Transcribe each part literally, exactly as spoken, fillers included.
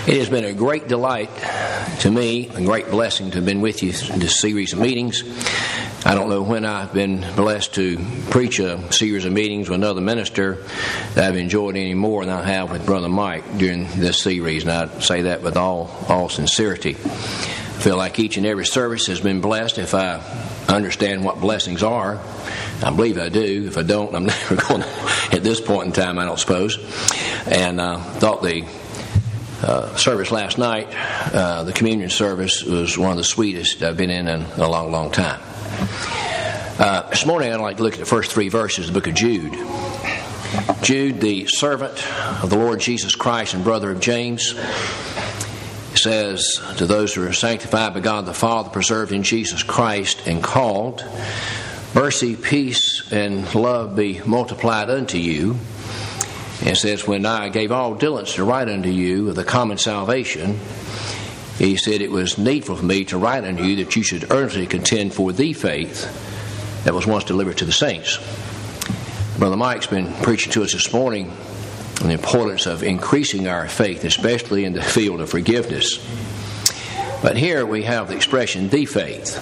It has been a great delight to me, a great blessing to have been with you in this series of meetings. I don't know when I've been blessed to preach a series of meetings with another minister that I've enjoyed any more than I have with Brother Mike during this series, and I say that with all, all sincerity. I feel like each and every service has been blessed if I understand what blessings are. I believe I do. If I don't, I'm never going to, at this point in time, I don't suppose. And I uh, thought the Uh, service last night, uh, the communion service, was one of the sweetest I've been in in a long, long time. Uh, this morning I'd like to look at the first three verses of the book of Jude. Jude, the servant of the Lord Jesus Christ and brother of James, says, to those who are sanctified by God the Father, preserved in Jesus Christ, and called, mercy, peace, and love be multiplied unto you. And it says, when I gave all diligence to write unto you of the common salvation, he said, it was needful for me to write unto you that you should earnestly contend for the faith that was once delivered to the saints. Brother Mike's been preaching to us this morning on the importance of increasing our faith, especially in the field of forgiveness. But here we have the expression, the faith,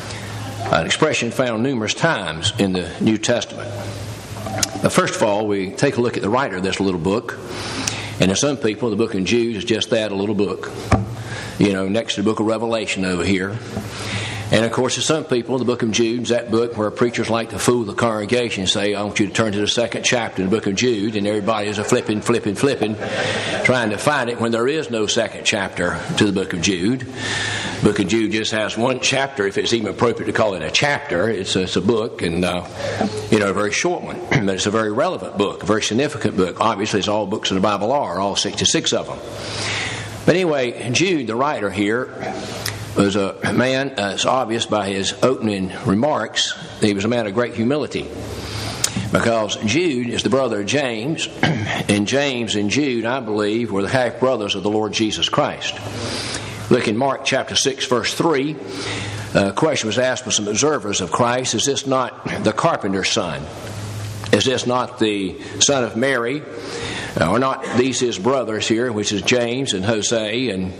an expression found numerous times in the New Testament. But first of all, we take a look at the writer of this little book. And to some people, the book of Jude is just that, a little book. You know, next to the book of Revelation over here. And of course, to some people, the book of Jude is that book where preachers like to fool the congregation and say, I want you to turn to the second chapter in the book of Jude. And everybody is a flipping, flipping, flipping, trying to find it when there is no second chapter to the book of Jude. The book of Jude just has one chapter, if it's even appropriate to call it a chapter. It's a, it's a book, and, uh, you know, a very short one. But it's a very relevant book, a very significant book. Obviously, as all books in the Bible are, all sixty-six of them. But anyway, Jude, the writer here, was a man, uh, it's obvious by his opening remarks, he was a man of great humility. Because Jude is the brother of James, and James and Jude, I believe, were the half-brothers of the Lord Jesus Christ. Look in Mark chapter six, verse three. A question was asked by some observers of Christ, is this not the carpenter's son? Is this not the son of Mary? Are not these his brothers here, which is James and Jose and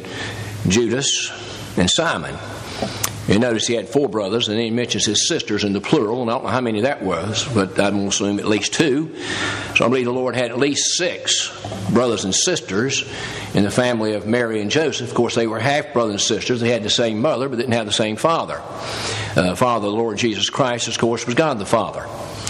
Judas and Simon? You notice he had four brothers, and then he mentions his sisters in the plural, and I don't know how many that was, but I'm going to assume at least two. So I believe the Lord had at least six brothers and sisters in the family of Mary and Joseph. Of course, they were half brothers and sisters. They had the same mother, but didn't have the same father. Uh, father of the Lord Jesus Christ, of course, was God the Father.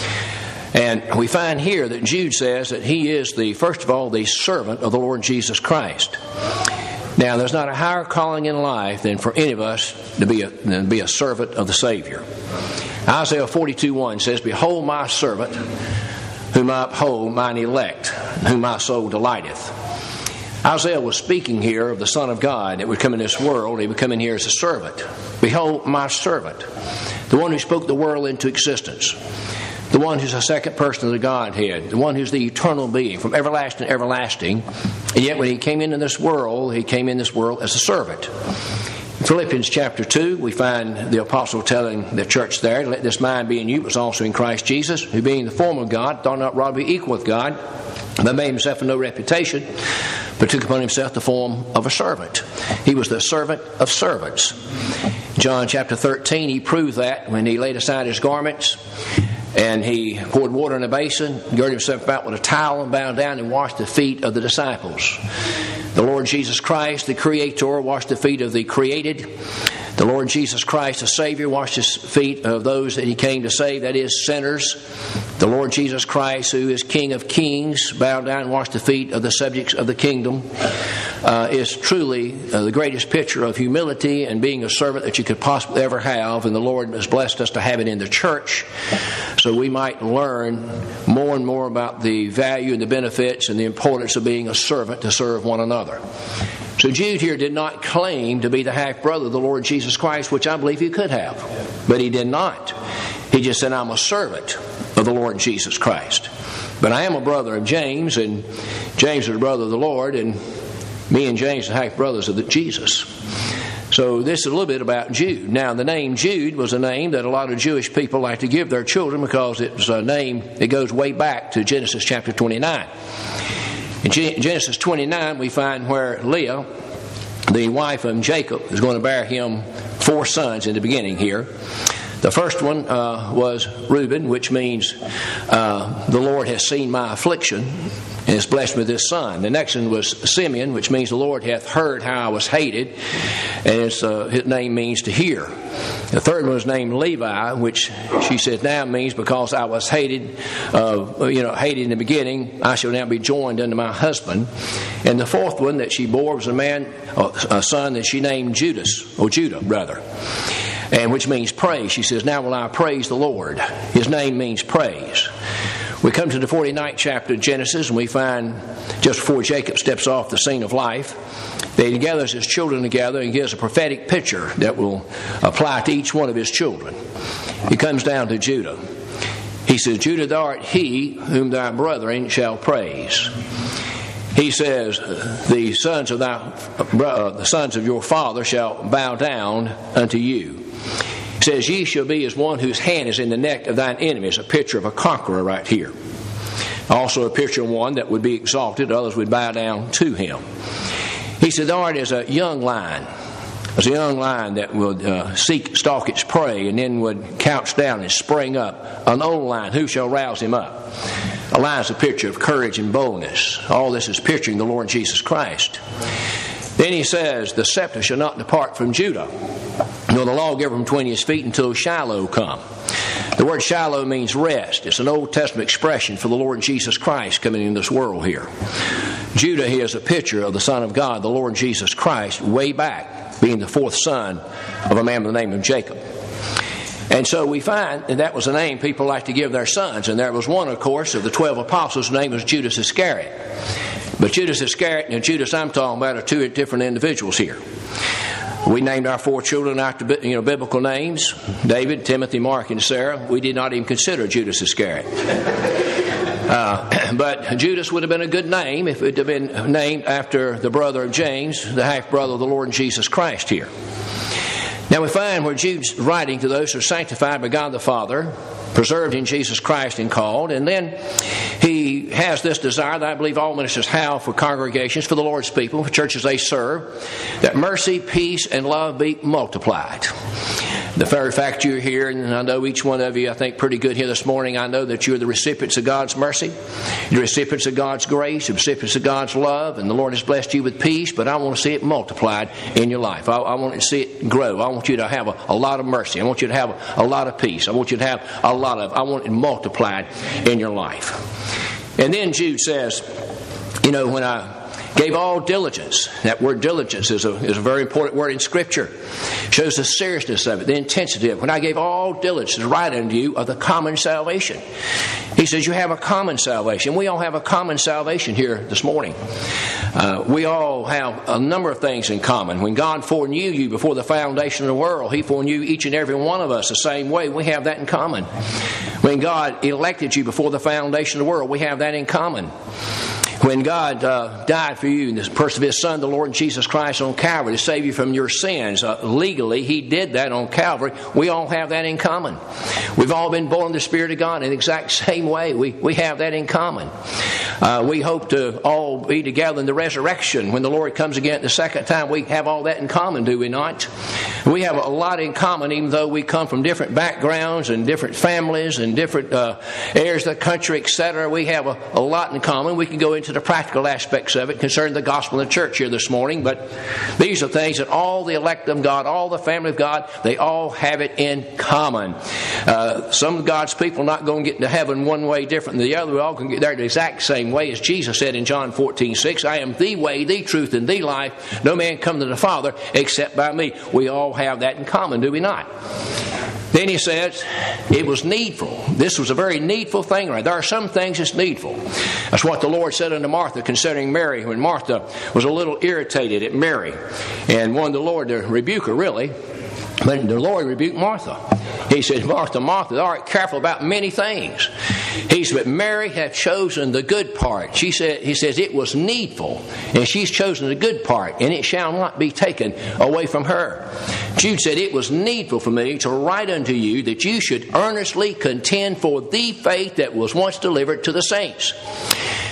And we find here that Jude says that he is the, first of all, the servant of the Lord Jesus Christ. Now, there's not a higher calling in life than for any of us to be a, to be a servant of the Savior. Isaiah forty-two one says, behold my servant, whom I uphold, mine elect, whom my soul delighteth. Isaiah was speaking here of the Son of God that would come in this world. He would come in here as a servant. Behold my servant, the one who spoke the world into existence. The one who's the second person of the Godhead, the one who's the eternal being, from everlasting to everlasting. And yet when he came into this world, he came in this world as a servant. In Philippians chapter two, we find the apostle telling the church there, let this mind be in you, was also in Christ Jesus, who being the form of God, thought not robbery equal with God, but made himself of no reputation, but took upon himself the form of a servant. He was the servant of servants. John chapter thirteen, he proved that when he laid aside his garments, and he poured water in a basin, girded himself about with a towel, and bowed down and washed the feet of the disciples. The Lord Jesus Christ, the Creator, washed the feet of the created. The Lord Jesus Christ, the Savior, washed his feet of those that he came to save, that is, sinners. The Lord Jesus Christ, who is King of kings, bowed down and washed the feet of the subjects of the kingdom, uh, is truly uh, the greatest picture of humility and being a servant that you could possibly ever have. And the Lord has blessed us to have it in the church, so we might learn more and more about the value and the benefits and the importance of being a servant to serve one another. So Jude here did not claim to be the half-brother of the Lord Jesus Christ, which I believe he could have. But he did not. He just said, I'm a servant of the Lord Jesus Christ. But I am a brother of James, and James is a brother of the Lord, and me and James are half-brothers of the Jesus. So this is a little bit about Jude. Now, the name Jude was a name that a lot of Jewish people like to give their children because it's a name that goes way back to Genesis chapter twenty-nine. In Genesis twenty-nine, we find where Leah, the wife of Jacob, is going to bear him four sons in the beginning here. The first one uh, was Reuben, which means uh, the Lord has seen my affliction and has blessed me with this son. The next one was Simeon, which means the Lord hath heard how I was hated, and it's, uh, his name means to hear. The third one was named Levi, which she said now means because I was hated, uh, you know, hated in the beginning, I shall now be joined unto my husband. And the fourth one that she bore was a man, a son that she named Judas, or Judah, rather. And which means praise. She says, now will I praise the Lord. His name means praise. We come to the forty-ninth chapter of Genesis, and we find just before Jacob steps off the scene of life, that he gathers his children together and gives a prophetic picture that will apply to each one of his children. He comes down to Judah. He says, Judah, thou art he whom thy brethren shall praise. He says, the sons of thy, uh, the sons of your father shall bow down unto you. He says, ye shall be as one whose hand is in the neck of thine enemies. A picture of a conqueror right here. Also a picture of one that would be exalted, others would bow down to him. He said, thou art as a young lion. As a young lion that would uh, seek, stalk its prey, and then would couch down and spring up. An old lion, who shall rouse him up? A lion is a picture of courage and boldness. All this is picturing the Lord Jesus Christ. Then he says, the scepter shall not depart from Judah, nor the lawgiver from between his feet until Shiloh come. The word Shiloh means rest. It's an Old Testament expression for the Lord Jesus Christ coming into this world here. Judah here is a picture of the Son of God, the Lord Jesus Christ, way back, being the fourth son of a man by the name of Jacob. And so we find that that was a name people like to give their sons. And there was one, of course, of the twelve apostles, whose name was Judas Iscariot. But Judas Iscariot and Judas I'm talking about are two different individuals here. We named our four children after, you know, biblical names: David, Timothy, Mark, and Sarah. We did not even consider Judas Iscariot. Uh, but Judas would have been a good name if it had been named after the brother of James, the half-brother of the Lord Jesus Christ here. Now we find where Jude's writing to those who are sanctified by God the Father, preserved in Jesus Christ and called, and then he has this desire that I believe all ministers have for congregations, for the Lord's people, for churches they serve, that mercy, peace, and love be multiplied. The very fact you're here, and I know each one of you, I think, pretty good here this morning, I know that you're the recipients of God's mercy, the recipients of God's grace, the recipients of God's love, and the Lord has blessed you with peace, but I want to see it multiplied in your life. I, I want to see it grow. I want you to have a, a lot of mercy. I want you to have a, a lot of peace. I want you to have a lot of, I want it multiplied in your life. And then Jude says, you know, when I gave all diligence. That word diligence is a, is a very important word in Scripture. Shows the seriousness of it, the intensity of it. When I gave all diligence right unto you of the common salvation. He says you have a common salvation. We all have a common salvation here this morning. Uh, we all have a number of things in common. When God foreknew you before the foundation of the world, He foreknew each and every one of us the same way. We have that in common. When God elected you before the foundation of the world, we have that in common. When God uh, died for you in the person of His Son, the Lord Jesus Christ, on Calvary to save you from your sins, uh, legally He did that on Calvary. We all have that in common. We've all been born of the Spirit of God in the exact same way. We we have that in common. Uh, we hope to all be together in the resurrection when the Lord comes again the second time. We have all that in common, do we not? We have a lot in common, even though we come from different backgrounds and different families and different uh, areas of the country, et cetera. We have a, a lot in common. We can go into the practical aspects of it concerning the gospel of the church here this morning, but these are things that all the elect of God, all the family of God, they all have it in common. Uh, some of God's people are not going to get into heaven one way different than the other. We all can get there the exact same way, as Jesus said in John fourteen six, I am the way, the truth, and the life. No man come to the Father except by me. We all have that in common, do we not? Then he says, it was needful. This was a very needful thing. Right? There are some things that's needful. That's what the Lord said unto Martha concerning Mary, when Martha was a little irritated at Mary and wanted the Lord to rebuke her, really. But the Lord rebuked Martha. He said, Martha, Martha, thou art careful about many things. He said, but Mary hath chosen the good part. She said, he says, it was needful, and she's chosen the good part, and it shall not be taken away from her. Jude said, it was needful for me to write unto you that you should earnestly contend for the faith that was once delivered to the saints.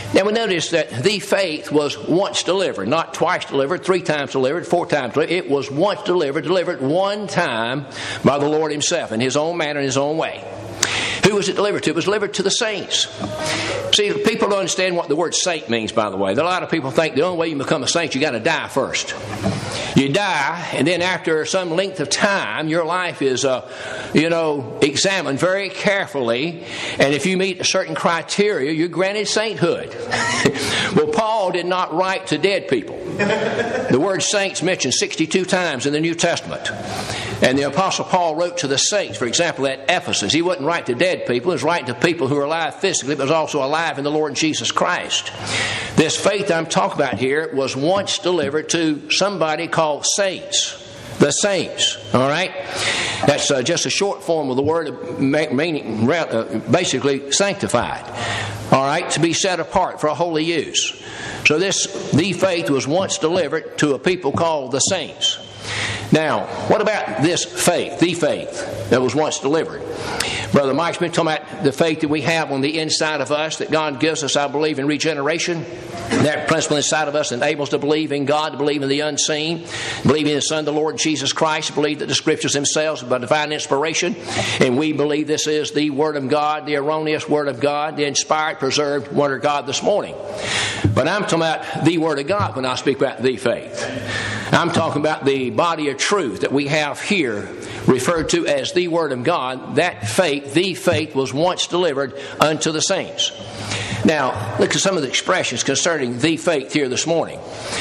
Now we notice that the faith was once delivered, not twice delivered, three times delivered, four times delivered. It was once delivered, delivered one time by the Lord Himself in His own manner, in His own way. Who was it delivered to? It was delivered to the saints. See, people don't understand what the word saint means, by the way. A lot of people think the only way you become a saint, you got to die first. You die, and then after some length of time, your life is, uh, you know, examined very carefully. And if you meet a certain criteria, you're granted sainthood. Well, Paul did not write to dead people. The word saints mentioned sixty-two times in the New Testament. And the Apostle Paul wrote to the saints, for example, at Ephesus. He wouldn't write to dead people. He was writing to people who are alive physically, but was also alive in the Lord Jesus Christ. This faith I'm talking about here was once delivered to somebody called saints. The saints. All right? That's uh, just a short form of the word meaning uh, basically sanctified. All right? To be set apart for a holy use. So this, the faith was once delivered to a people called the saints. Now, what about this faith, the faith that was once delivered? Brother Mike's been talking about the faith that we have on the inside of us, that God gives us, I believe, in regeneration. That principle inside of us enables us to believe in God, to believe in the unseen, believe in His Son, the Lord Jesus Christ, believe that the Scriptures themselves are by divine inspiration, and we believe this is the Word of God, the erroneous Word of God, the inspired, preserved Word of God this morning. But I'm talking about the Word of God when I speak about the faith. I'm talking about the body of truth that we have here, referred to as the Word of God. That faith, the faith, was once delivered unto the saints. Now, look at some of the expressions concerning the faith here this morning.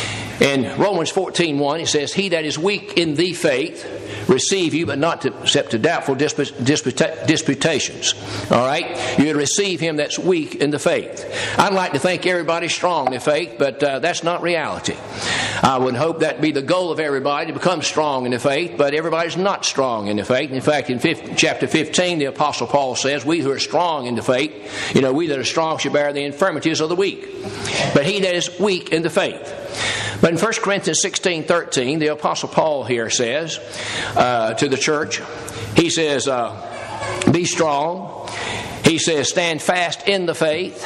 In Romans fourteen one, it says, "He that is weak in the faith receive you, but not to, except to doubtful disput, disputa, disputations." All right? You would receive him that's weak in the faith. I'd like to think everybody's strong in the faith, but uh, that's not reality. I would hope that be the goal of everybody, to become strong in the faith, but everybody's not strong in the faith. In fact, in fifth, chapter fifteen, the Apostle Paul says, "We who are strong in the faith, you know, we that are strong shall bear the infirmities of the weak. But he that is weak in the faith." But in First Corinthians sixteen thirteen, the Apostle Paul here says uh, to the church, he says, uh, "Be strong." He says, "Stand fast in the faith."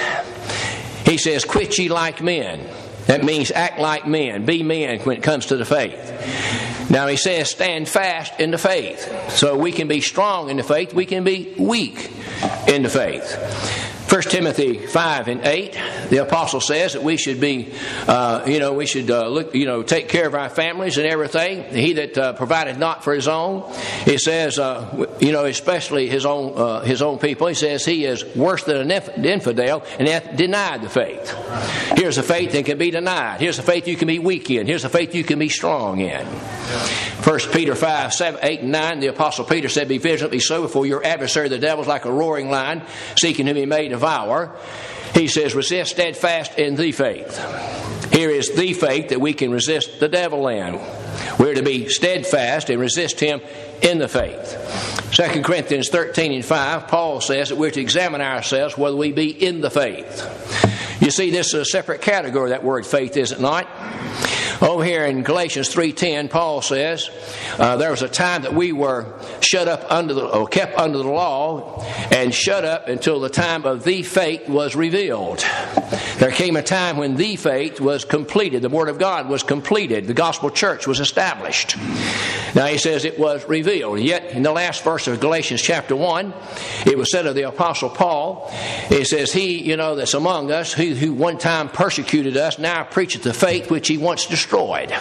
He says, "Quit ye like men." That means act like men, be men when it comes to the faith. Now he says, stand fast in the faith. So we can be strong in the faith, we can be weak in the faith. First Timothy five and eight, the apostle says that we should be, uh, you know, we should uh, look, you know, take care of our families and everything. He that uh, provided not for his own, he says, uh, you know, especially his own uh, his own people. He says he is worse than an infidel and hath denied the faith. Here's a faith that can be denied. Here's a faith you can be weak in. Here's a faith you can be strong in. First Peter five, seven, eight, and nine, the Apostle Peter said, "Be vigilant, be sober, for your adversary the devil is like a roaring lion, seeking whom he may devour." He says, resist steadfast in the faith. Here is the faith that we can resist the devil in. We're to be steadfast and resist him in the faith. Second Corinthians thirteen and five, Paul says that we're to examine ourselves whether we be in the faith. You see, this is a separate category, that word faith, is it not? Over here in Galatians three ten, Paul says, uh, there was a time that we were shut up under the, or kept under the law, and shut up until the time of the faith was revealed. There came a time when the faith was completed. The Word of God was completed. The gospel church was established. Now he says it was revealed. Yet in the last verse of Galatians chapter one, it was said of the Apostle Paul, it says, he, you know, that's among us, who, who one time persecuted us, now preacheth the faith which he once destroyed.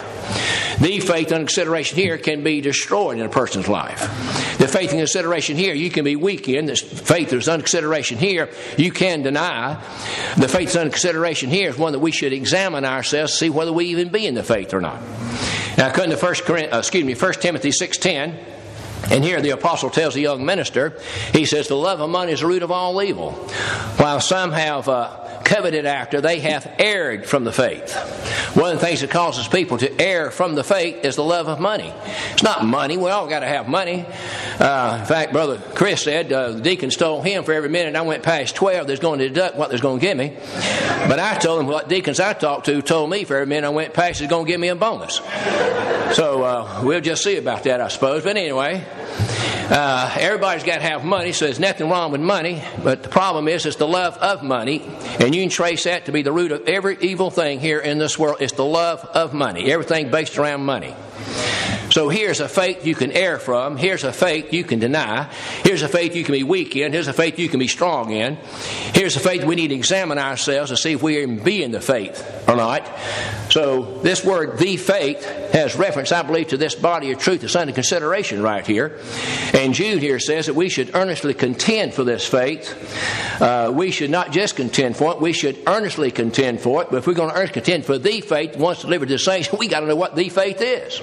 The faith under consideration here can be destroyed in a person's life. The faith in consideration here you can be weak in. The faith that's under consideration here you can deny. The faith that's under consideration here is one that we should examine ourselves to see whether we even be in the faith or not. Now, come to First, uh, excuse me, First Timothy six ten. And here the apostle tells the young minister, he says, the love of money is the root of all evil. While some have uh, coveted after, they have erred from the faith. One of the things that causes people to err from the faith is the love of money. It's not money. We all got to have money. Uh, in fact, Brother Chris said, uh, the deacon told him for every minute I went past twelve, there's going to deduct what there's going to give me. But I told him what deacons I talked to told me for every minute I went past, is going to give me a bonus. So uh, we'll just see about that, I suppose. But anyway, Uh, everybody's got to have money, so there's nothing wrong with money. But the problem is, it's the love of money. And you can trace that to be the root of every evil thing here in this world. It's the love of money. Everything based around money. So here's a faith you can err from. Here's a faith you can deny. Here's a faith you can be weak in. Here's a faith you can be strong in. Here's a faith we need to examine ourselves to see if we even be in the faith or not. So this word, the faith, has reference, I believe, to this body of truth that's under consideration right here. And Jude here says that we should earnestly contend for this faith. Uh, we should not just contend for it. We should earnestly contend for it. But if we're going to earnestly contend for the faith once delivered to the saints, we got to know what the faith is.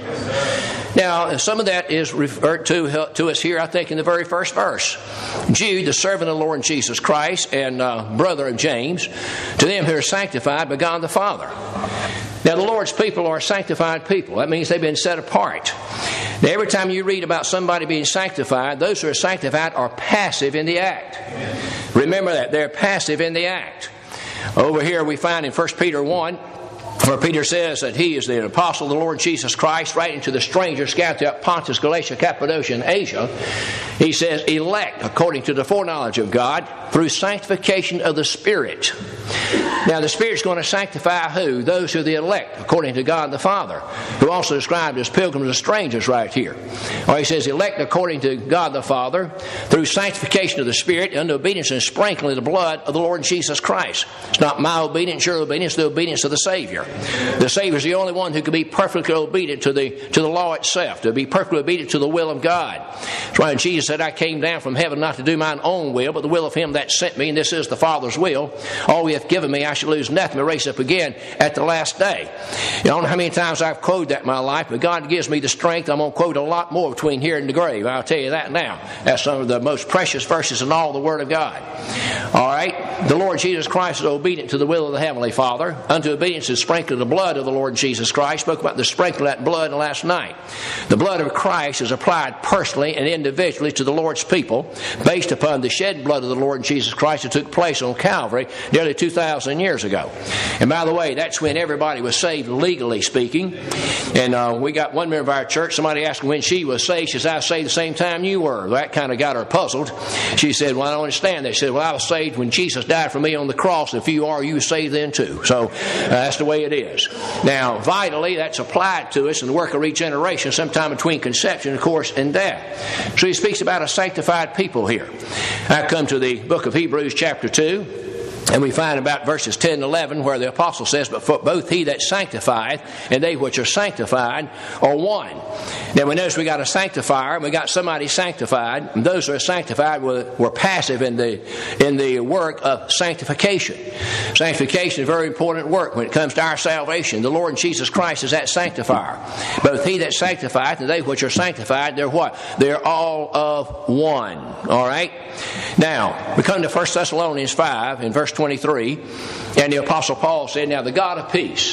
Now, some of that is referred to, to us here, I think, in the very first verse. Jude, the servant of the Lord Jesus Christ and uh, brother of James, to them who are sanctified by God the Father. Now, the Lord's people are sanctified people. That means they've been set apart. Now, every time you read about somebody being sanctified, those who are sanctified are passive in the act. Remember that. They're passive in the act. Over here we find in First Peter one, where Peter says that he is the apostle of the Lord Jesus Christ, writing to the strangers scattered throughout Pontus, Galatia, Cappadocia, and Asia. He says, elect according to the foreknowledge of God through sanctification of the Spirit. Now, the Spirit's going to sanctify who? Those who are the elect, according to God the Father, who also described as pilgrims and strangers right here. Or he says, elect according to God the Father through sanctification of the Spirit unto obedience and sprinkling of the blood of the Lord Jesus Christ. It's not my obedience, your obedience, the obedience of the Savior. The Savior is the only one who can be perfectly obedient to the to the law itself, to be perfectly obedient to the will of God. That's why Jesus said, I came down from heaven not to do mine own will, but the will of him that sent me, and this is the Father's will. All he hath given me, I shall lose nothing, but raise up again at the last day. You don't know how many times I've quoted that in my life, but God gives me the strength. I'm going to quote a lot more between here and the grave. I'll tell you that now. That's some of the most precious verses in all the Word of God. All right? The Lord Jesus Christ is obedient to the will of the Heavenly Father. Unto obedience is sprinkled the blood of the Lord Jesus Christ. Spoke about the sprinkling of that blood last night. The blood of Christ is applied personally and individually to the Lord's people based upon the shed blood of the Lord Jesus Christ that took place on Calvary nearly two thousand years ago. And by the way, that's when everybody was saved, legally speaking. And uh, we got one member of our church, somebody asked when she was saved. She said, I was saved the same time you were. That kind of got her puzzled. She said, well, I don't understand that. She said, well, I was saved when Jesus died for me on the cross. If you are, you were saved then too. So uh, that's the way it is. Now, vitally, that's applied to us in the work of regeneration sometime between conception, of course, and death. So he speaks about a sanctified people here. I come to the book of Hebrews chapter two. And we find about verses ten and eleven where the apostle says, but for both he that sanctifieth and they which are sanctified are one. Now we notice we got a sanctifier and we got somebody sanctified. And those who are sanctified were, were passive in the in the work of sanctification. Sanctification is a very important work when it comes to our salvation. The Lord Jesus Christ is that sanctifier. Both he that sanctifieth and they which are sanctified, they're what? They're all of one. All right? Now, we come to First Thessalonians five in verse twenty-three, and the Apostle Paul said, now the God of peace,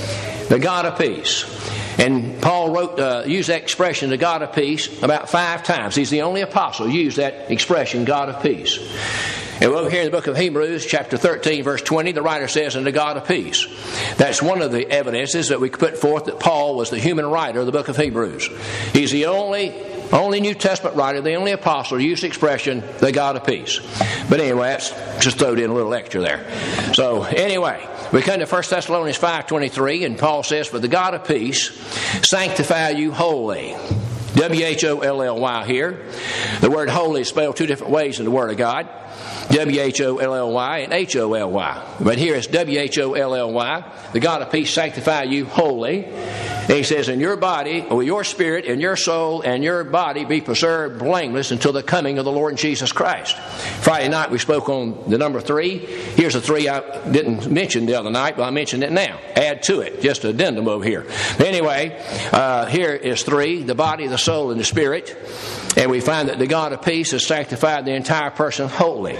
the God of peace. And Paul wrote, uh, used that expression, the God of peace, about five times. He's the only apostle who used that expression, God of peace. And over here in the book of Hebrews, chapter thirteen, verse twenty, the writer says, and the God of peace. That's one of the evidences that we put forth that Paul was the human writer of the book of Hebrews. He's the only Only New Testament writer, the only apostle, used the expression, the God of peace. But anyway, that's just throwed in a little extra there. So anyway, we come to First Thessalonians five twenty-three, and Paul says, for the God of peace sanctify you wholly. W H O L L Y here. The word holy is spelled two different ways in the Word of God. W H O L L Y and H O L Y. But here it's W H O L L Y. The God of peace sanctify you wholly. And he says, in your body, or your spirit, and your soul, and your body be preserved blameless until the coming of the Lord Jesus Christ. Friday night we spoke on the number three. Here's the three I didn't mention the other night, but I mentioned it now. Add to it, just an addendum over here. Anyway, uh, here is three, the body, the soul, and the spirit. And we find that the God of peace has sanctified the entire person wholly.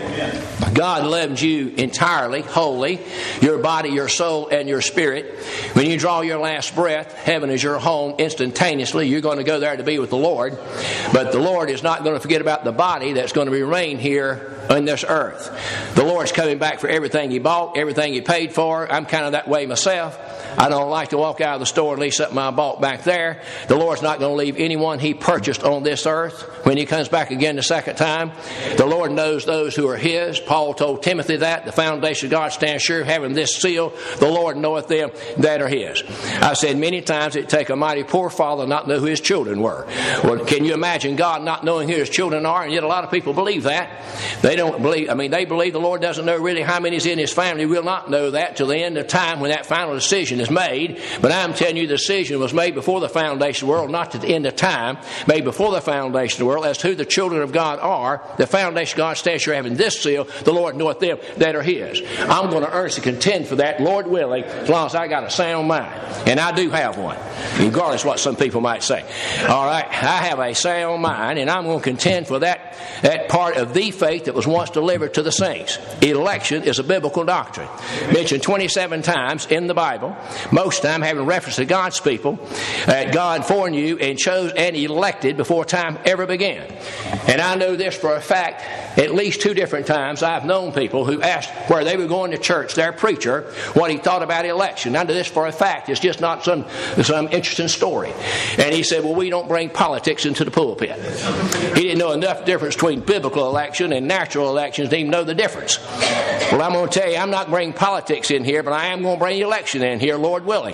God loves you entirely, wholly, your body, your soul, and your spirit. When you draw your last breath, heaven is your home instantaneously. You're going to go there to be with the Lord. But the Lord is not going to forget about the body that's going to remain here on this earth. The Lord's coming back for everything He bought, everything He paid for. I'm kind of that way myself. I don't like to walk out of the store and leave something I bought back there. The Lord's not going to leave anyone He purchased on this earth when He comes back again the second time. The Lord knows those who are His. Paul told Timothy that. The foundation of God stands sure, having this seal, the Lord knoweth them that are His. I've said many times it'd take a mighty poor father not to know who his children were. Well, can you imagine God not knowing who His children are? And yet a lot of people believe that. They don't believe, I mean, they believe the Lord doesn't know really how many is in His family. We'll not know that till the end of time when that final decision is made. But I'm telling you, the decision was made before the foundation of the world, not at the end of time, made before the foundation of the world, as to who the children of God are. The foundation of God stands sure, having this seal, the Lord knoweth them that are His. I'm going to earnestly contend for that, Lord willing, as long as I got a sound mind. And I do have one, regardless of what some people might say. All right, I have a sound mind, and I'm going to contend for that, that part of the faith that was once delivered to the saints. Election is a biblical doctrine, mentioned twenty-seven times in the Bible, most time having reference to God's people, that God foreknew and chose and elected before time ever began. And I know this for a fact, at least two different times I've known people who asked where they were going to church, their preacher, what he thought about election. I know this for a fact. It's just not some, some interesting story. And he said, well, we don't bring politics into the pulpit. He didn't know enough difference between biblical election and natural elections to even know the difference. Well, I'm going to tell you, I'm not bringing politics in here, but I am going to bring election in here, Lord willing.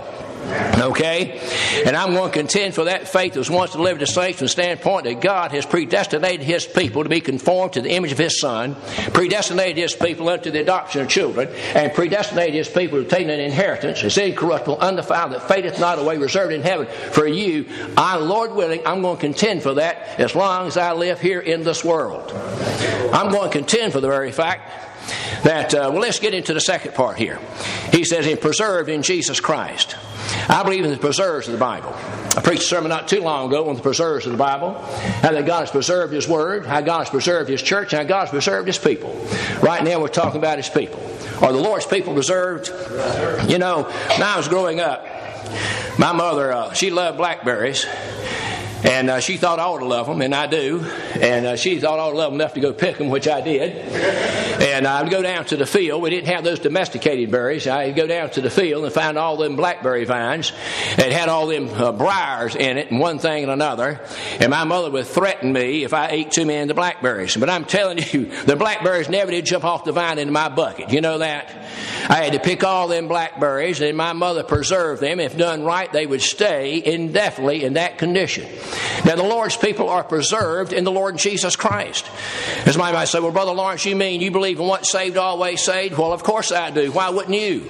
Okay? And I'm going to contend for that faith that was once delivered to saints from the standpoint that God has predestinated His people to be conformed to the image of His Son, predestinated His people unto the adoption of children, and predestinated His people to obtain an inheritance. It's incorruptible, undefiled, that fadeth not away, reserved in heaven for you. I, Lord willing, I'm going to contend for that as long as I live here in this world. I'm going to contend for the very fact that, uh, well, let's get into the second part here. He says, "And preserved in Jesus Christ." I believe in the preserves of the Bible. I preached a sermon not too long ago on the preserves of the Bible, how that God has preserved His Word, how God has preserved His church, and how God has preserved His people. Right now we're talking about His people. Are the Lord's people preserved? You know, when I was growing up, my mother, uh, she loved blackberries. And uh, she thought I ought to love them, and I do. And uh, she thought I ought to love them enough to go pick them, which I did. And I would go down to the field. We didn't have those domesticated berries. I'd go down to the field and find all them blackberry vines that had all them uh, briars in it, and one thing and another. And my mother would threaten me if I ate too many of the blackberries. But I'm telling you, the blackberries never did jump off the vine into my bucket. You know that? I had to pick all them blackberries, and my mother preserved them. If done right, they would stay indefinitely in that condition. Now, the Lord's people are preserved in the Lord Jesus Christ. As somebody might say, well, Brother Lawrence, you mean you believe in once saved, always saved? Well, of course I do. Why wouldn't you?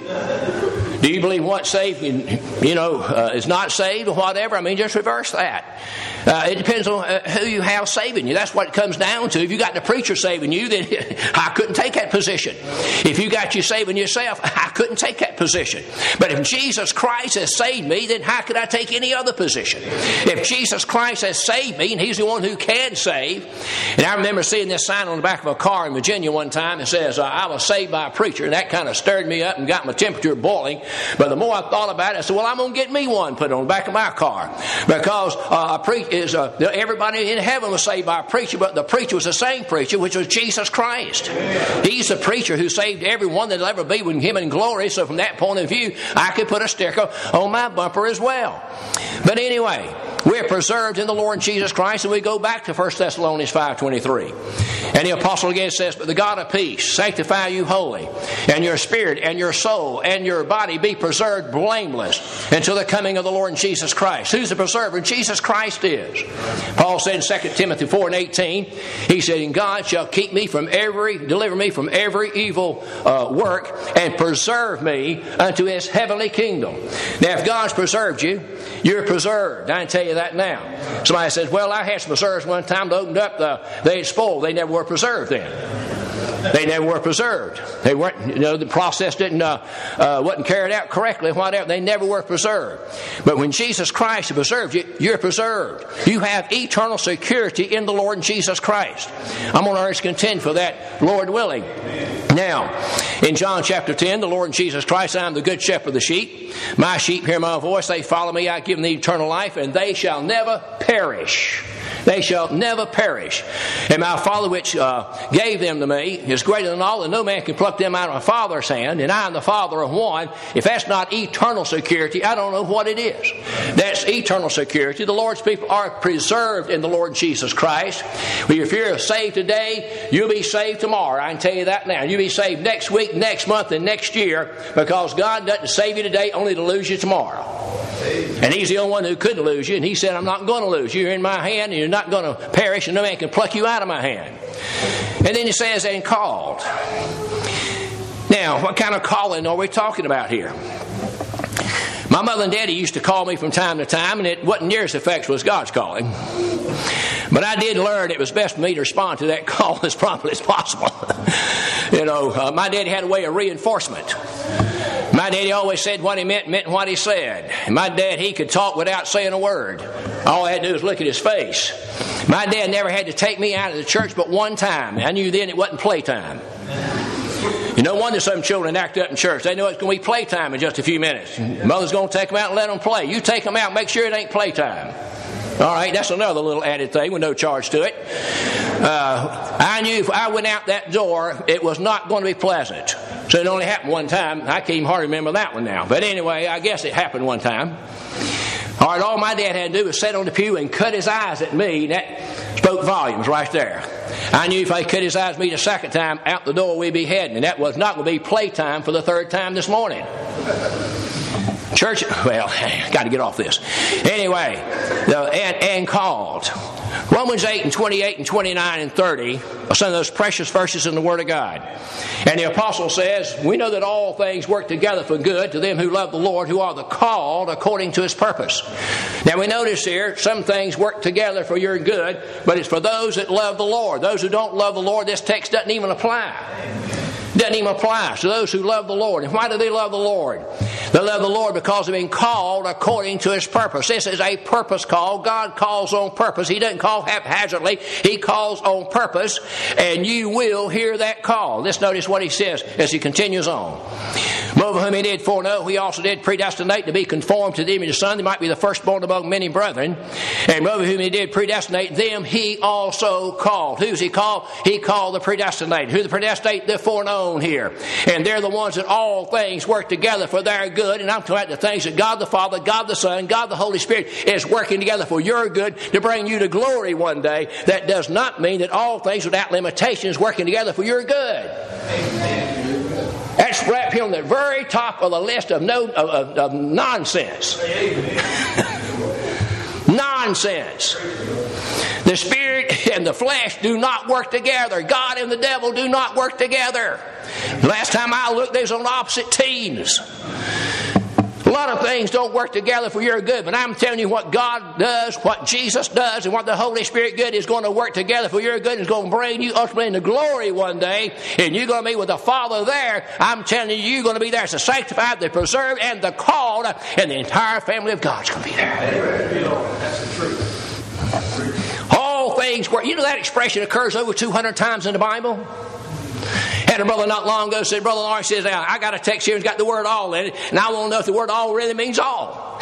Do you believe once saved, you know, uh, is not saved or whatever? I mean, just reverse that. Uh, it depends on uh, who you have saving you. That's what it comes down to. If you got the preacher saving you, then I couldn't take that position. If you got you saving yourself, I couldn't take that position. But if Jesus Christ has saved me, then how could I take any other position? If Jesus Christ has saved me, and He's the one who can save. And I remember seeing this sign on the back of a car in Virginia one time. It says, uh, I was saved by a preacher. And that kind of stirred me up and got my temperature boiling. But the more I thought about it, I said, well, I'm going to get me one put on the back of my car. Because uh, a preacher is, uh, everybody in heaven was saved by a preacher, but the preacher was the same preacher, which was Jesus Christ. He's the preacher who saved everyone that'll ever be with Him in glory. So from that point of view, I could put a sticker on my bumper as well. But anyway, we're preserved in the Lord Jesus Christ, and we go back to First Thessalonians five twenty-three. And the apostle again says, but the God of peace sanctify you wholly, and your spirit and your soul and your body be preserved blameless until the coming of the Lord Jesus Christ. Who's the preserver? Jesus Christ is. Paul said in Second Timothy four and eighteen, he said, and God shall keep me from every, deliver me from every evil uh, work, and preserve me unto His heavenly kingdom. Now, if God's preserved you, you're preserved. I can tell you that now. Somebody says, well, I had some preserves one time. They opened up, the, they had spoiled. They never were preserved then. They never were preserved. They weren't, you know, the process didn't, uh, uh, wasn't carried out correctly, whatever. They never were preserved. But when Jesus Christ preserved you, you're preserved. You have eternal security in the Lord Jesus Christ. I'm going to urge contend for that, Lord willing. Now, in John chapter ten, the Lord Jesus Christ, I am the good shepherd of the sheep. My sheep hear my voice. They follow me. I give them the eternal life, and they shall never perish. They shall never perish. And my Father which uh, gave them to me is greater than all, and no man can pluck them out of my Father's hand, and I and the Father are one. If that's not eternal security, I don't know what it is. That's eternal security. The Lord's people are preserved in the Lord Jesus Christ. Well, if you're saved today, you'll be saved tomorrow. I can tell you that now. You'll be saved next week, next month, and next year, because God doesn't save you today only to lose you tomorrow. And He's the only one who could lose you. And He said, I'm not going to lose you. You're in my hand, and you're not going to perish, and no man can pluck you out of my hand. And then He says, and called. Now, what kind of calling are we talking about here? My mother and daddy used to call me from time to time, and it wasn't near as effective as God's calling. But I did learn it was best for me to respond to that call as promptly as possible. You know, uh, my daddy had a way of reinforcement. My daddy always said what he meant, meant what he said. And my dad, he could talk without saying a word. All I had to do was look at his face. My dad never had to take me out of the church but one time. I knew then it wasn't playtime. You no wonder some children act up in church. They know it's going to be playtime in just a few minutes. Mother's going to take them out and let them play. You take them out, make sure it ain't playtime. All right, that's another little added thing with no charge to it. Uh, I knew if I went out that door, it was not going to be pleasant. So it only happened one time. I can't even hardly remember that one now. But anyway, I guess it happened one time. All right, all my dad had to do was sit on the pew and cut his eyes at me, and that spoke volumes right there. I knew if I cut his eyes at me the second time, out the door we'd be heading, and that was not going to be playtime for the third time this morning. Church, well, got to get off this. Anyway, the, and, and called. Romans eight and twenty-eight and twenty-nine and thirty are some of those precious verses in the Word of God. And the apostle says, we know that all things work together for good to them who love the Lord, who are the called according to His purpose. Now we notice here, some things work together for your good, but it's for those that love the Lord. Those who don't love the Lord, this text doesn't even apply. Doesn't even apply to those who love the Lord. And why do they love the Lord? They love the Lord because they've been called according to His purpose. This is a purpose call. God calls on purpose. He doesn't call haphazardly. He calls on purpose, and you will hear that call. Let's notice what He says as He continues on. Over whom He did foreknow, He also did predestinate to be conformed to the image of the Son. They might be the firstborn among many brethren. And over whom He did predestinate, them He also called. Who's He called? He called the predestinated. Who the predestinate? The foreknown here. And they're the ones that all things work together for their good. And I'm talking about the things that God the Father, God the Son, God the Holy Spirit is working together for your good to bring you to glory one day. That does not mean that all things without limitation is working together for your good. Amen. That's right here on the very top of the list of, no, of, of, of nonsense. Nonsense. The Spirit and the flesh do not work together. God and the devil do not work together. Last time I looked, they was on opposite teams. A lot of things don't work together for your good, but I'm telling you what God does, what Jesus does, and what the Holy Spirit good is going to work together for your good, and is going to bring you ultimately into glory one day, and you're going to be with the Father there. I'm telling you, you're going to be there as the sanctified, the preserved, and the called, and the entire family of God's going to be there. That's the truth. All things work. You know that expression occurs over two hundred times in the Bible? Had a brother not long ago said, Brother Lawrence says, I got a text here and it's got the word all in it, and I want to know if the word all really means all.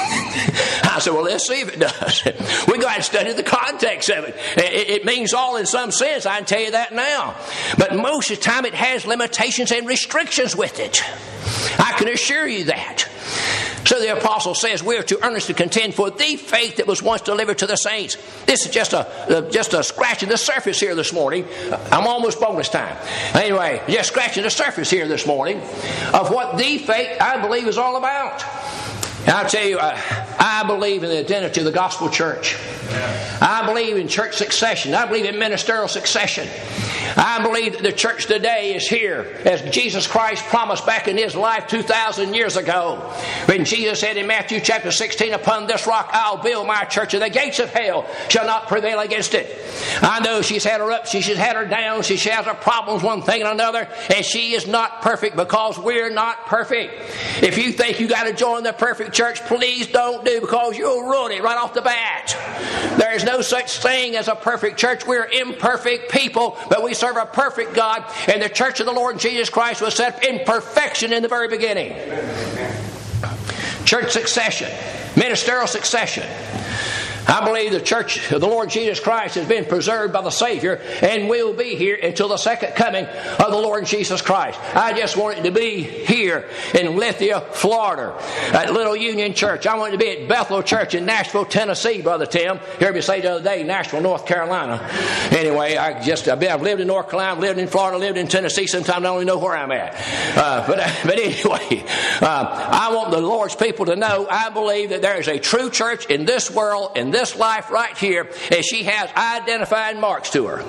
I said, well, let's see if it does. We go ahead and study the context of it. it. It means all in some sense, I can tell you that now. But most of the time it has limitations and restrictions with it. I can assure you that. So the apostle says we are to earnestly contend for the faith that was once delivered to the saints. This is just a just a scratching the surface here this morning. I'm almost bonus time. Anyway, just scratching the surface here this morning of what the faith, I believe, is all about. And I'll tell you, uh, I believe in the identity of the gospel church. I believe in church succession. I believe in ministerial succession. I believe that the church today is here as Jesus Christ promised back in His life two thousand years ago. When Jesus said in Matthew chapter sixteen, upon this rock I'll build my church, and the gates of hell shall not prevail against it. I know she's had her ups, she's had her downs, she has her problems, one thing and another, and she is not perfect because we're not perfect. If you think you got to join the perfect church, please don't do, because you'll ruin it right off the bat. There is no such thing as a perfect church. We're imperfect people, but we serve a perfect God, and the church of the Lord Jesus Christ was set up in perfection in the very beginning. Church succession, ministerial succession. I believe the church of the Lord Jesus Christ has been preserved by the Savior and will be here until the second coming of the Lord Jesus Christ. I just want it to be here in Lithia, Florida, at Little Union Church. I want it to be at Bethel Church in Nashville, Tennessee, Brother Tim. You heard me say the other day, Nashville, North Carolina. Anyway, I just, I've, been, I've lived in North Carolina, I've lived in Florida, lived in Tennessee. Sometimes I don't even know where I'm at. Uh, but, but anyway, uh, I want the Lord's people to know I believe that there is a true church in this world, in this life right here, and she has identifying marks to her.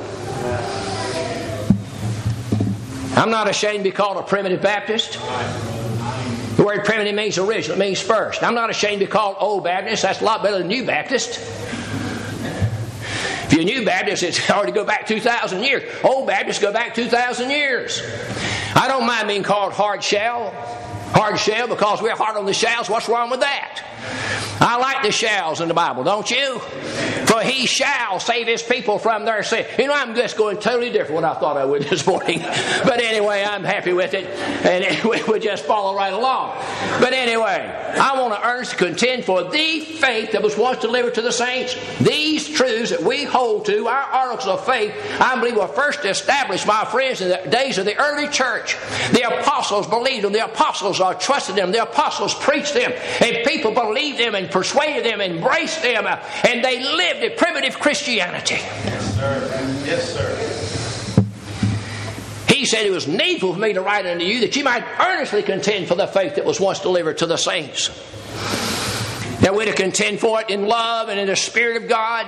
I'm not ashamed to be called a primitive Baptist. The word primitive means original, it means first. I'm not ashamed to be called old Baptist. That's a lot better than new Baptist. If you're a new Baptist, it's hard to go back two thousand years. Old Baptists go back two thousand years. I don't mind being called hard shell. Hard shell because we're hard on the shells. What's wrong with that? I like the shells in the Bible, don't you? For he shall save his people from their sin. You know, I'm just going totally different what I thought I would this morning. But anyway, I'm happy with it. And we would just follow right along. But anyway, I want to earnestly contend for the faith that was once delivered to the saints. These truths that we hold to, our articles of faith, I believe were first established, my friends, in the days of the early church. The apostles believed them. The apostles uh, trusted them. The apostles preached them. And people believed them and persuaded them, embraced them, uh, and they lived a primitive Christianity. Yes, sir. Yes, sir. He said it was needful for me to write unto you that you might earnestly contend for the faith that was once delivered to the saints. Now we're to contend for it in love and in the Spirit of God.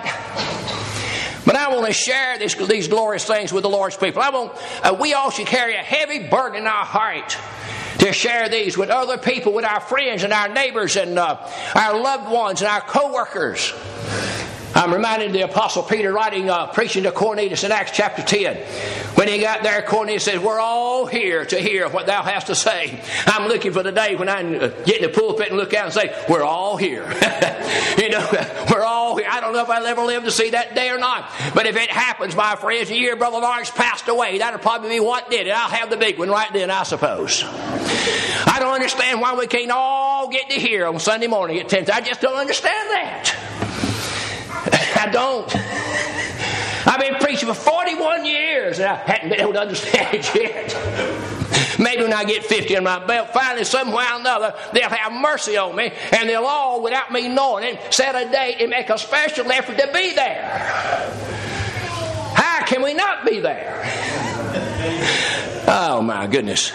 But I want to share this, these glorious things with the Lord's people. I want, uh, we all should carry a heavy burden in our heart to share these with other people, with our friends and our neighbors and uh, our loved ones and our co-workers. I'm reminded of the Apostle Peter writing, uh, preaching to Cornelius in Acts chapter ten. When he got there, Cornelius says, we're all here to hear what thou hast to say. I'm looking for the day when I can get in the pulpit and look out and say, we're all here. You know, we're all here. I don't know if I'll ever live to see that day or not. But if it happens, my friends, the year Brother Lawrence passed away, that'll probably be what did it. I'll have the big one right then, I suppose. I don't understand why we can't all get to hear on Sunday morning at ten. I just don't understand that. I don't. I've been preaching for forty-one years and I haven't been able to understand it yet. Maybe when I get fifty on my belt, finally, somewhere or another, they'll have mercy on me and they'll all, without me knowing it, set a date and make a special effort to be there. How can we not be there? Oh, my goodness.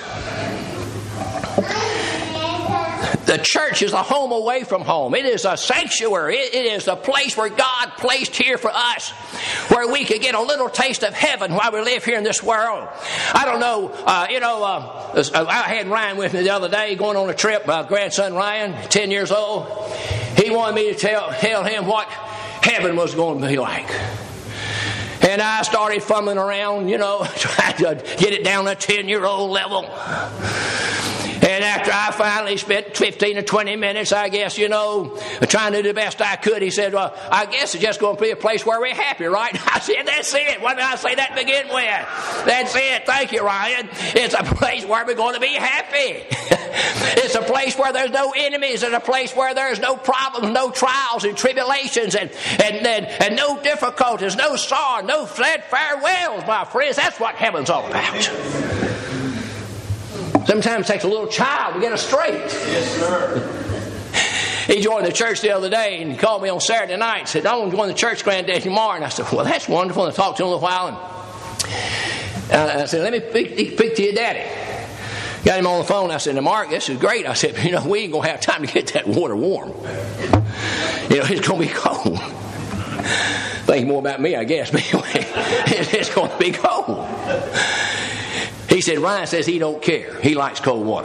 The church is a home away from home. It is a sanctuary. It, it is a place where God placed here for us, where we could get a little taste of heaven while we live here in this world. I don't know, uh, you know, uh, I had Ryan with me the other day going on a trip. My grandson Ryan, ten years old, he wanted me to tell, tell him what heaven was going to be like. And I started fumbling around, you know, trying to get it down to a ten-year-old level. And after I finally spent fifteen or twenty minutes, I guess, you know, trying to do the best I could, he said, well, I guess it's just going to be a place where we're happy, right? I said, that's it. What did I say that to begin with? That's it. Thank you, Ryan. It's a place where we're going to be happy. It's a place where there's no enemies. It's a place where there's no problems, no trials and tribulations and, and, and, and no difficulties, no sorrow, no sad farewells, my friends. That's what heaven's all about. Sometimes it takes a little child to get us straight. Yes, sir. He joined the church the other day and called me on Saturday night and said, I want to join the church granddad tomorrow. And I said, well, that's wonderful. And I talked to him a little while. And I said, let me speak, speak to your daddy. Got him on the phone. I said, now, Mark, this is great. I said, you know, we ain't going to have time to get that water warm. You know, it's going to be cold. Think more about me, I guess. But anyway, it's going to be cold. He said, Ryan says he don't care. He likes cold water.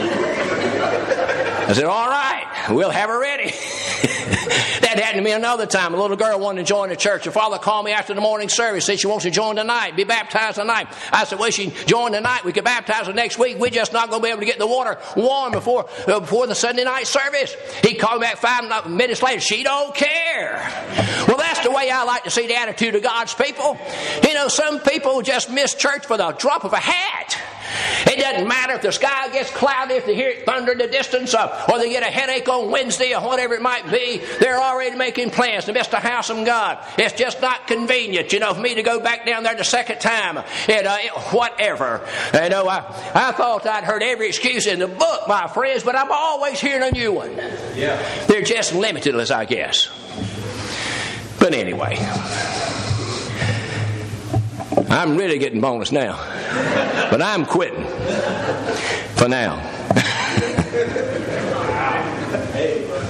I said, all right, we'll have her ready. That happened to me another time. A little girl wanted to join the church. Her father called me after the morning service, said she wants to join tonight, be baptized tonight. I said, well, she joined tonight. We could baptize her next week. We're just not going to be able to get the water warm before, uh, before the Sunday night service. He called me back five minutes later. She don't care. Well, that's the way I like to see the attitude of God's people. You know, some people just miss church for the drop of a hat. It doesn't matter if the sky gets cloudy, if they hear it thunder in the distance, uh, or they get a headache on Wednesday or whatever it might be. They're already making plans to miss the house of God. It's just not convenient, you know, for me to go back down there the second time. You know, it, whatever. You know, I, I thought I'd heard every excuse in the book, my friends, but I'm always hearing a new one. Yeah. They're just limitless, I guess. But anyway, I'm really getting bonus now. But I'm quitting. For now.